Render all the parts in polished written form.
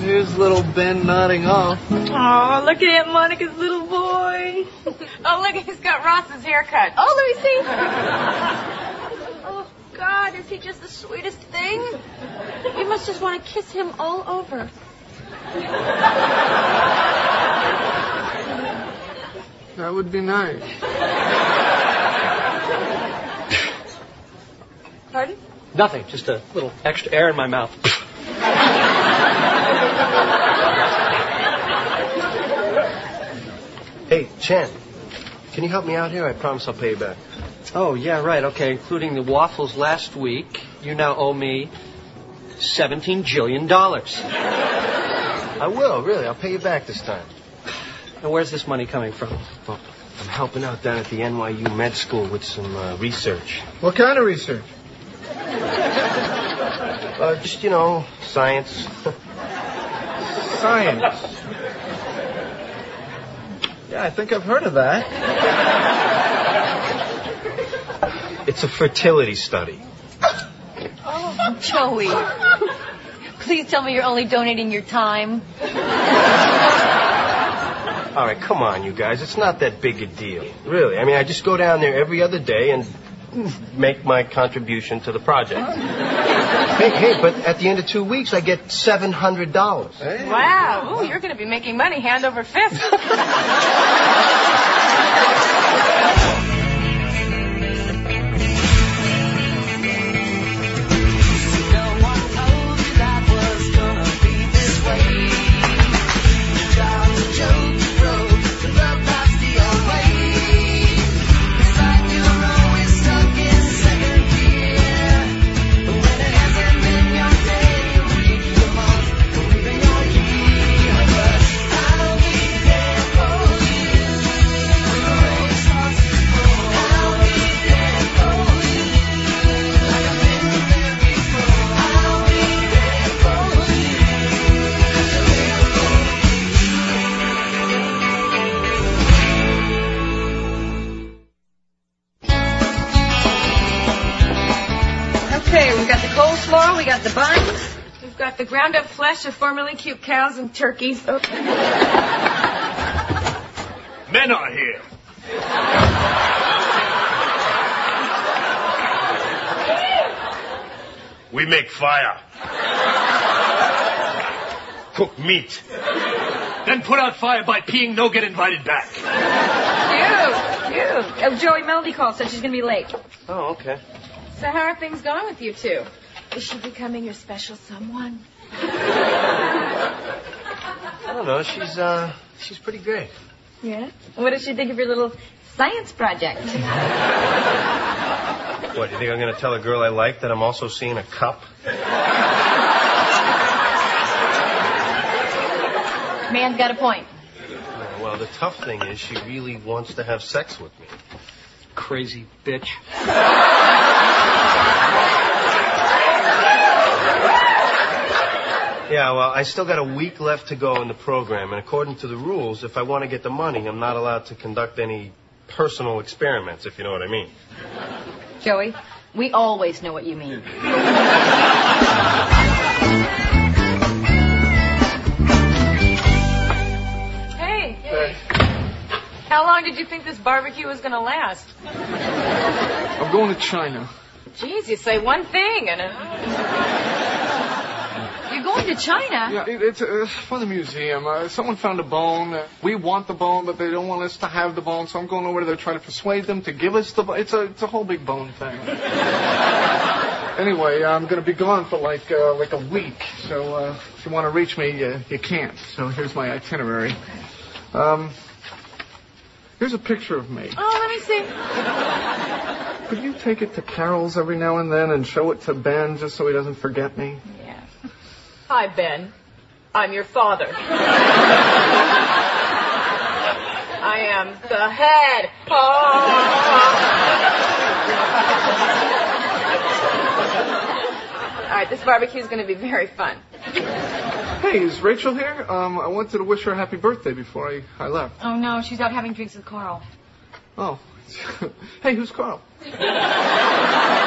here's little Ben nodding off. Oh, look at Aunt Monica's little boy. Oh, look, he's got Ross's haircut. Oh, let me see. Oh, God, is he just the sweetest thing? You must just want to kiss him all over. That would be nice. Pardon? Nothing, just a little extra air in my mouth. Hey, Chen, can you help me out here? I promise I'll pay you back. Oh, yeah, right, okay. Including the waffles last week, you now owe me $17 jillion. I will, really. I'll pay you back this time. And where's this money coming from? Well, I'm helping out down at the NYU Med School with some research. What kind of research? Just, science. Science. Yeah, I think I've heard of that. It's a fertility study. Oh, Joey. Please tell me you're only donating your time. All right, come on, you guys. It's not that big a deal. Really. I mean, I just go down there every other day and make my contribution to the project. Hey, but at the end of 2 weeks, I get $700. Hey. Wow. Ooh, you're going to be making money hand over fist. We got the buns. We've got the ground up flesh of formerly cute cows and turkeys. Oh. Men are here. We make fire. Cook meat. Then put out fire by peeing, no get invited back. Cute. Oh, Joey, Melody called, said she's going to be late. Oh, okay. So how are things going with you two? Is she becoming your special someone? I don't know. She's pretty great. Yeah? What does she think of your little science project? What, you think I'm going to tell a girl I like that I'm also seeing a cup? Man's got a point. Well, the tough thing is she really wants to have sex with me. Crazy bitch. Yeah, well, I still got a week left to go in the program, and according to the rules, if I want to get the money, I'm not allowed to conduct any personal experiments, if you know what I mean. Joey, we always know what you mean. Hey. How long did you think this barbecue was going to last? I'm going to China. Geez, you say one thing and... You're going to China? Yeah, it's for the museum. Someone found a bone. We want the bone, but they don't want us to have the bone, so I'm going over there to try to persuade them to give us the bone. It's a whole big bone thing. Anyway, I'm going to be gone for like a week, so if you want to reach me, you can't. So here's my itinerary. Here's a picture of me. Oh, let me see. Could you take it to Carol's every now and then and show it to Ben just so he doesn't forget me? Yeah. Hi, Ben. I'm your father. I am the head. All right, this barbecue is going to be very fun. Hey, is Rachel here? I wanted to wish her a happy birthday before I left. Oh, no, she's out having drinks with Carl. Oh. Hey, who's Carl? You know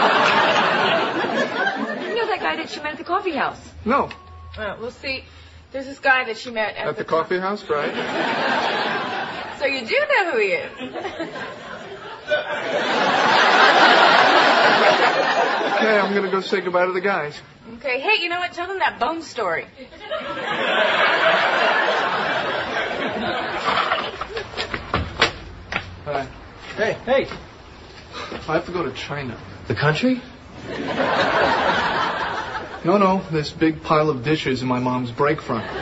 that guy that she met at the coffee house? No. Well, see, There's this guy that she met At the coffee house, right? So you do know who he is. Okay, I'm gonna go say goodbye to the guys. Okay, hey, you know what? Tell them that bone story. Hi. Hey. I have to go to China. The country? No, this big pile of dishes in my mom's break front. Do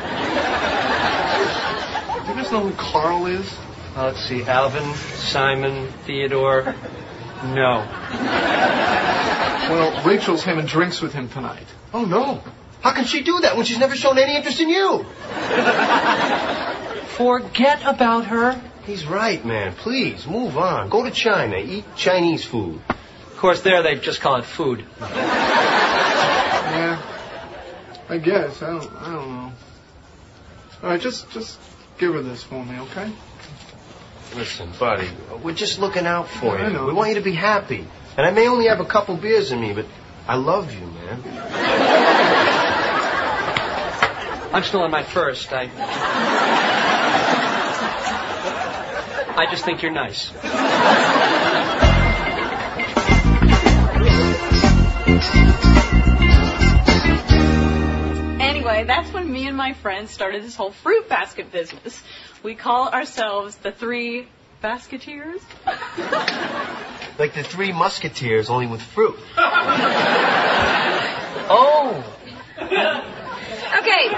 you guys know who Carl is? Let's see. Alvin, Simon, Theodore. No. Well, Rachel's having drinks with him tonight. Oh, no. How can she do that when she's never shown any interest in you? Forget about her. He's right, man. Please, move on. Go to China. Eat Chinese food. Of course, there they just call it food. Yeah, I guess. I don't know. All right, just give her this for me, okay? Listen, buddy, we're just looking out for you. I know. We want you to be happy. And I may only have a couple beers in me, but I love you, man. I'm still on my first. I just think you're nice. Anyway, that's when me and my friends started this whole fruit basket business. We call ourselves the Three Basketeers. Like the Three Musketeers, only with fruit. Oh! Okay.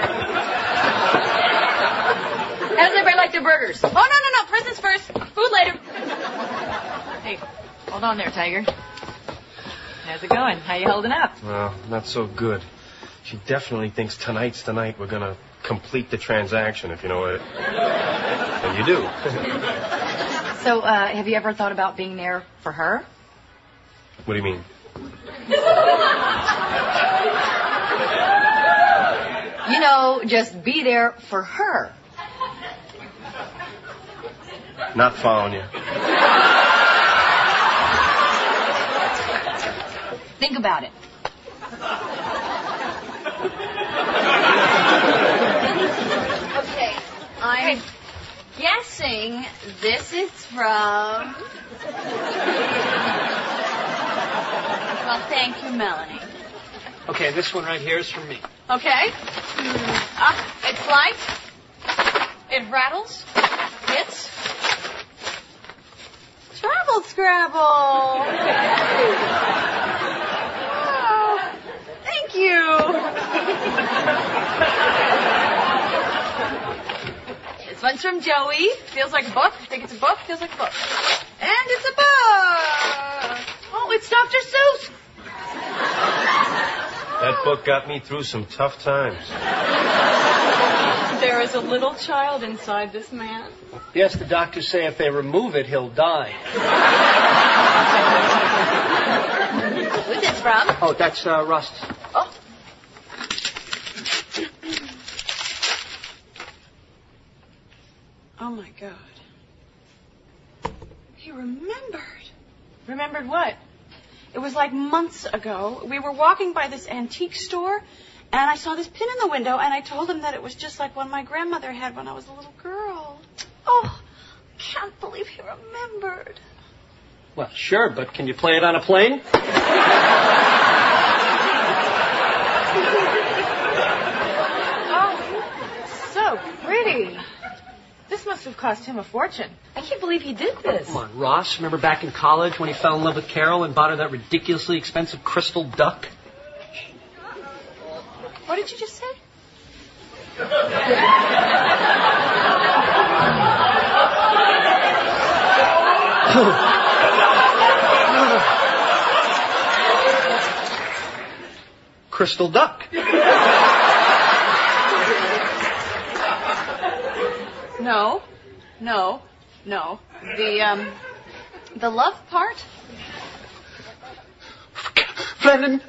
How does everybody like their burgers? Oh, no. Presents first. Food later. Hey, hold on there, Tiger. How's it going? How you holding up? Well, not so good. She definitely thinks tonight's the night we're going to complete the transaction, if you know what And you do. So, have you ever thought about being there for her? What do you mean? You know, just be there for her. Not following you. Think about it. Okay, I'm guessing this is from... Well, thank you, Melanie. Okay, this one right here is from me. Okay. It's light. It rattles. It's... Travel Scrabble. Oh, thank you. This one's from Joey. Feels like a book. Think it's a book. Feels like a book. And it's a book. Oh, it's Dr. Seuss. That book got me through some tough times. There is a little child inside this man. Yes, the doctors say if they remove it, he'll die. Who's this from? Oh, that's Rust. Oh. Oh, my God. He remembered. Remembered what? It was like months ago. We were walking by this antique store, and I saw this pin in the window, and I told him that it was just like one my grandmother had when I was a little girl. Oh, can't believe he remembered. Well, sure, but can you play it on a plane? Oh, so pretty. This must have cost him a fortune. I can't believe he did this. Come on, Ross. Remember back in college when he fell in love with Carol and bought her that ridiculously expensive crystal duck? What did you just say? Crystal duck. No. The love part? Brennan.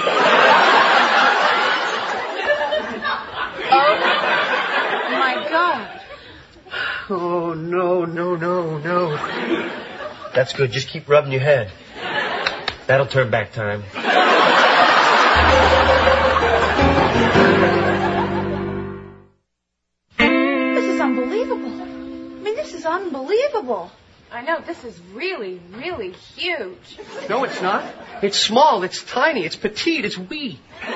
Oh, my God. Oh, no. That's good. Just keep rubbing your head. That'll turn back time. Oh, is unbelievable. I know, this is really, really huge. No, it's not. It's small. It's tiny. It's petite. It's wee.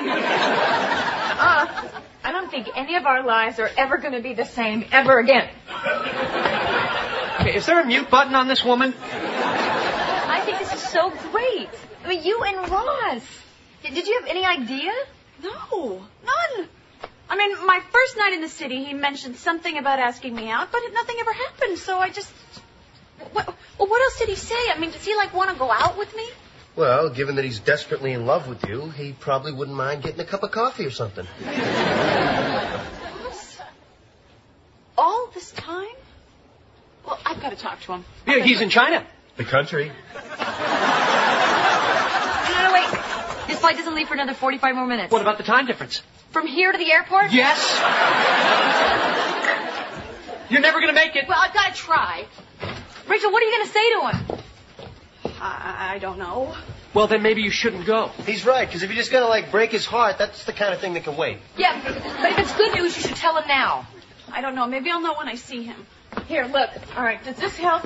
I don't think any of our lives are ever going to be the same ever again. Okay, is there a mute button on this woman? I think this is so great. I mean, you and Ross. Did you have any idea? No, none. I mean, my first night in the city, he mentioned something about asking me out, but nothing ever happened, so I just... What else did he say? I mean, does he, want to go out with me? Well, given that he's desperately in love with you, he probably wouldn't mind getting a cup of coffee or something. All this time? Well, I've got to talk to him. Yeah, he's in China. The country. No, wait. This flight doesn't leave for another 45 more minutes. What about the time difference? From here to the airport? Yes. You're never going to make it. Well, I've got to try. Rachel, what are you going to say to him? I don't know. Well, then maybe you shouldn't go. He's right, because if you're just going to, break his heart, that's the kind of thing that can wait. Yeah, but if it's good news, you should tell him now. I don't know. Maybe I'll know when I see him. Here, look. All right, does this help?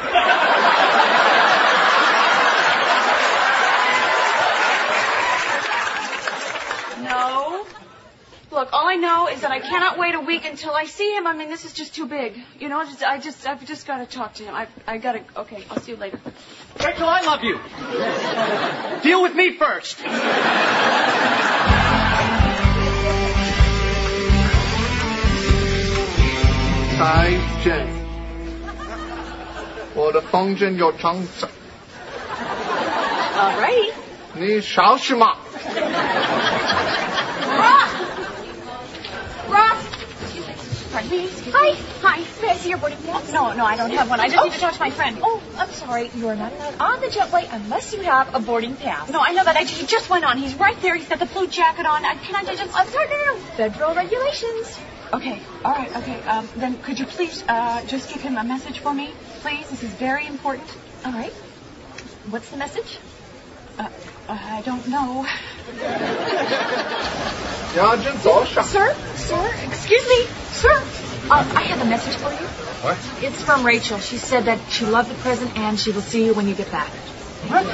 No. Look, all I know is that I cannot wait a week until I see him. I mean, this is just too big. You know, I've just got to talk to him. I got to... Okay, I'll see you later. Rachel, I love you. Deal with me first. 再见，我的房间有床枕， All right. 你小心吗？ Ross! Pardon me? Hi. Hi. May I see your boarding pass? No, I don't have one. I just need to talk to my friend. Oh, I'm sorry. You are not allowed on the jetway unless you have a boarding pass. No, I know that. He just went on. He's right there. He's got the blue jacket on. Can I just... I'm sorry, no. Federal regulations. Okay. All right. Okay. Then could you please just give him a message for me? Please. This is very important. All right. What's the message? I don't know. 要真走上。 Sir, excuse me, sir. I have a message for you. What? It's from Rachel. She said that she loved the present and she will see you when you get back. What?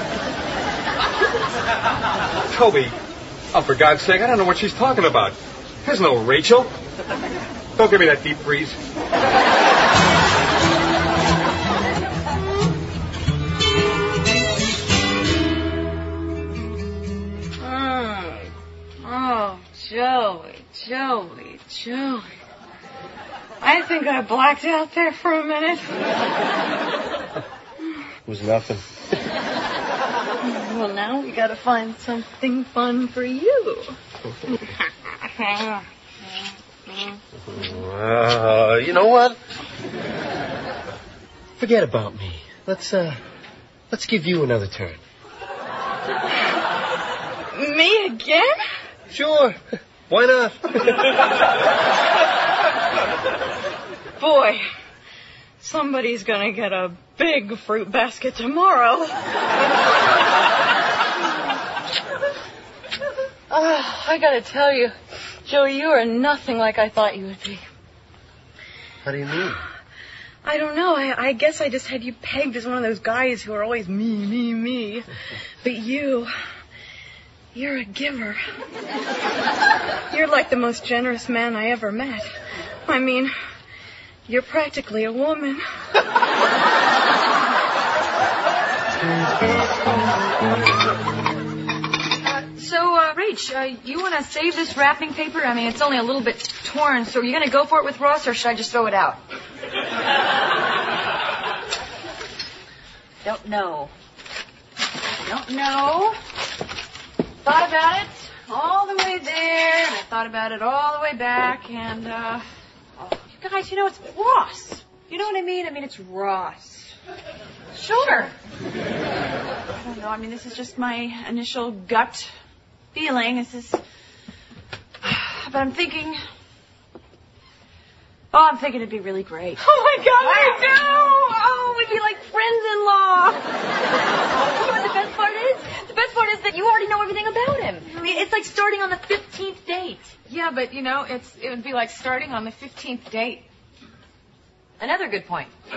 Toby, oh, for God's sake, I don't know what she's talking about. There's no Rachel. Don't give me that deep freeze. Oh, Joey. I think I blacked out there for a minute. It was nothing. Well, now we gotta find something fun for you. You know what? Forget about me. Let's give you another turn. Me again? Sure. Why not? Boy, somebody's gonna get a big fruit basket tomorrow. I gotta tell you, Joey, you are nothing like I thought you would be. How do you mean? I don't know. I guess I just had you pegged as one of those guys who are always me. But you're a giver. You're like the most generous man I ever met. I mean, you're practically a woman. Rach, you want to save this wrapping paper? I mean, it's only a little bit torn, so are you going to go for it with Ross, or should I just throw it out? Don't know. Thought about it all the way there, and I thought about it all the way back, and, you guys, it's Ross. You know what I mean? It's Ross. Sure. I don't know. I mean, this is just my initial gut feeling. But I'm thinking it'd be really great. Oh, my God, I do! Oh, we'd be like friends-in-law. You know what the best part is? The best part is that you already know everything about him. I mean, it's like starting on the 15th date. Yeah, but, it would be like starting on the 15th date. Another good point. No,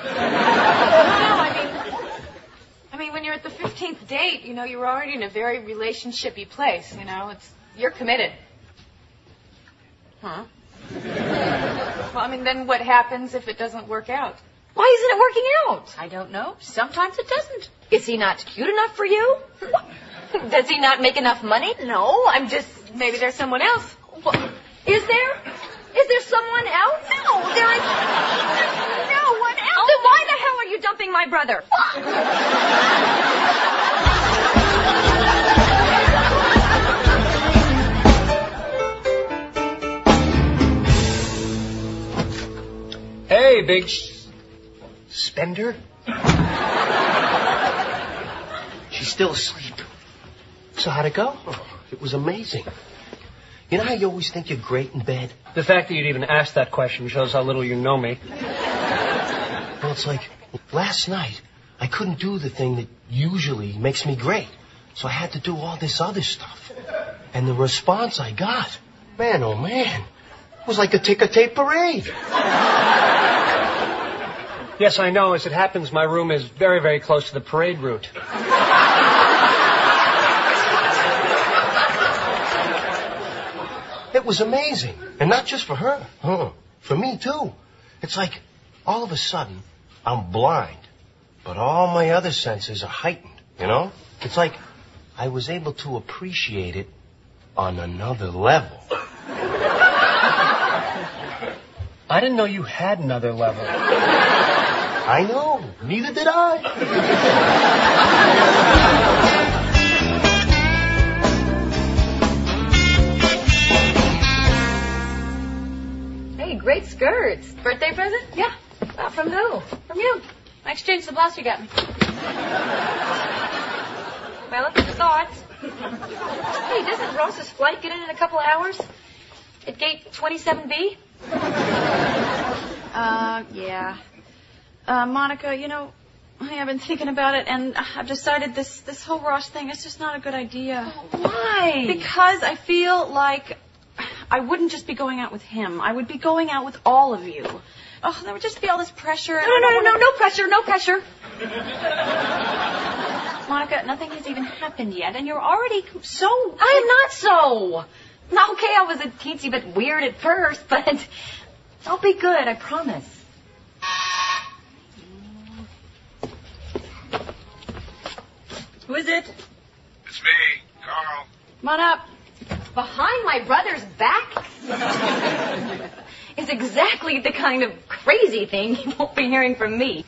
I mean, when you're at the 15th date, you know, you're already in a very relationship-y place, you know. You're committed. Huh? Well, I mean, then what happens if it doesn't work out? Why isn't it working out? I don't know. Sometimes it doesn't. Is he not cute enough for you? Does he not make enough money? No, I'm just... Maybe there's someone else. What? Is there? Is there someone else? No, there is no one else. Then why the hell are you dumping my brother? Hey, big spender. She's still asleep. So how'd it go? Oh, it was amazing. You know how you always think you're great in bed? The fact that you'd even ask that question shows how little you know me. Well, it's like last night, I couldn't do the thing that usually makes me great. So I had to do all this other stuff. And the response I got, man, oh man, was like a ticker tape parade. Yes, I know. As it happens, my room is very, very close to the parade route. It was amazing. And not just for her. For me, too. It's like, all of a sudden, I'm blind. But all my other senses are heightened, you know? It's like I was able to appreciate it on another level. I didn't know you had another level. I know. Neither did I. Hey, great skirts. Birthday present? Yeah. From who? From you. I exchanged the blouse you got me. Well, it's a thought. Hey, doesn't Ross's flight get in a couple of hours? At gate 27B? Yeah. Monica, you know, I've been thinking about it, and I've decided this whole Ross thing is just not a good idea. Why? Because I feel like I wouldn't just be going out with him. I would be going out with all of you. Oh, there would just be all this pressure. And No pressure, no pressure. Monica, nothing has even happened yet, and you're already so... I am not so. Now, okay, I was a teensy bit weird at first, but I'll be good, I promise. Who is it? It's me, Carl. Come on up. Behind my brother's back is exactly the kind of crazy thing you won't be hearing from me.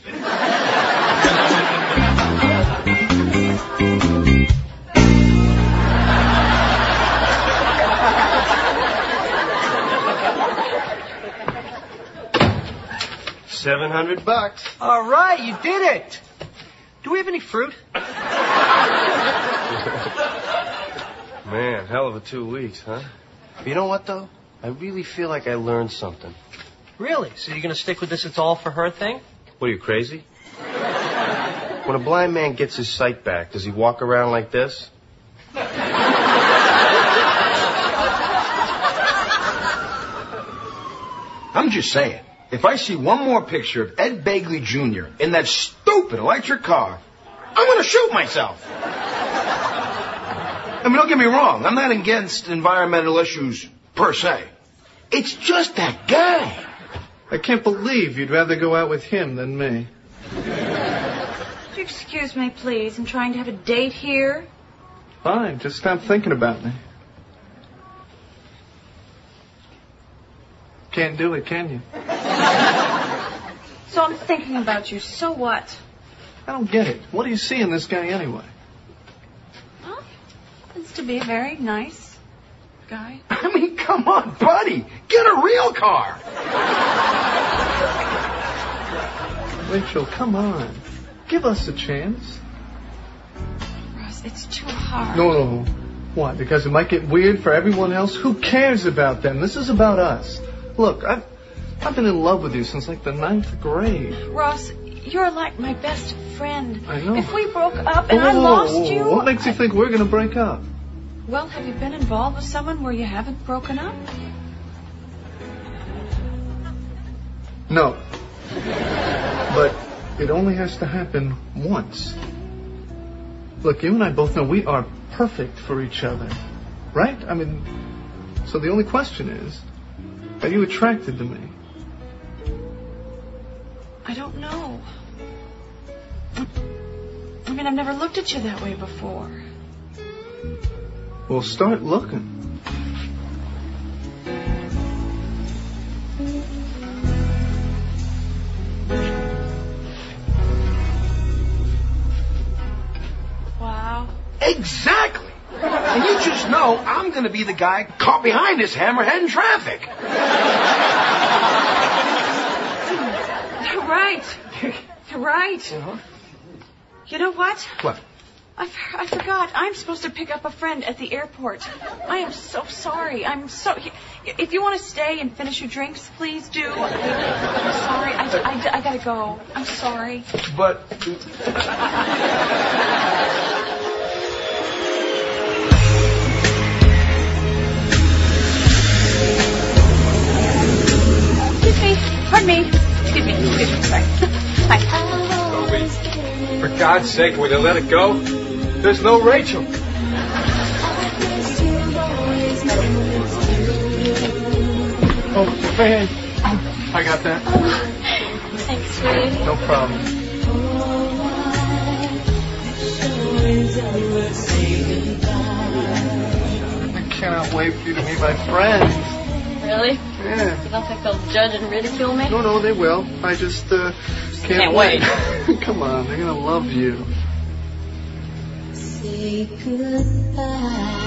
$700. All right, you did it. Do we have any fruit? Man, hell of a 2 weeks, huh? You know what, though? I really feel like I learned something. Really? So you're going to stick with this it's all for her thing? What, are you crazy? When a blind man gets his sight back, does he walk around like this? I'm just saying, if I see one more picture of Ed Begley Jr. in that stupid electric car, I'm going to shoot myself. I mean, don't get me wrong. I'm not against environmental issues per se. It's just that guy. I can't believe you'd rather go out with him than me. Would you excuse me, please? I'm trying to have a date here. Fine, just stop thinking about me. Can't do it, can you? So I'm thinking about you. So what? I don't get it. What do you see in this guy anyway? Well, it's to be a very nice guy. I mean, come on, buddy. Get a real car. Rachel, come on. Give us a chance. Ross, it's too hard. No. What? Because it might get weird for everyone else? Who cares about them? This is about us. Look, I've been in love with you since like the 9th grade. Ross, you're like my best friend. I know. If we broke up and I lost you... What makes you think we're going to break up? Well, have you been involved with someone where you haven't broken up? No. But it only has to happen once. Look, you and I both know we are perfect for each other. Right? I mean, so the only question is, are you attracted to me? I don't know. I mean, I've never looked at you that way before. Well, start looking. Wow. Exactly. And you just know I'm going to be the guy caught behind this hammerhead in traffic. You're right. You're right. Uh-huh. You know what? What? I forgot. I'm supposed to pick up a friend at the airport. I am so sorry. If you want to stay and finish your drinks, please do. I'm sorry. I gotta go. I'm sorry. But... Excuse me. Pardon me. Excuse me. Sorry. Hi. Toby, for God's sake, will you let it go? There's no Rachel. Oh, hey. I got that. Thanks, sweetie. No problem. I cannot wait for you to meet my friends. Really? Yeah. You don't think they'll judge and ridicule me? No, they will. I just can't wait. Come on, they're gonna love you. Say goodbye.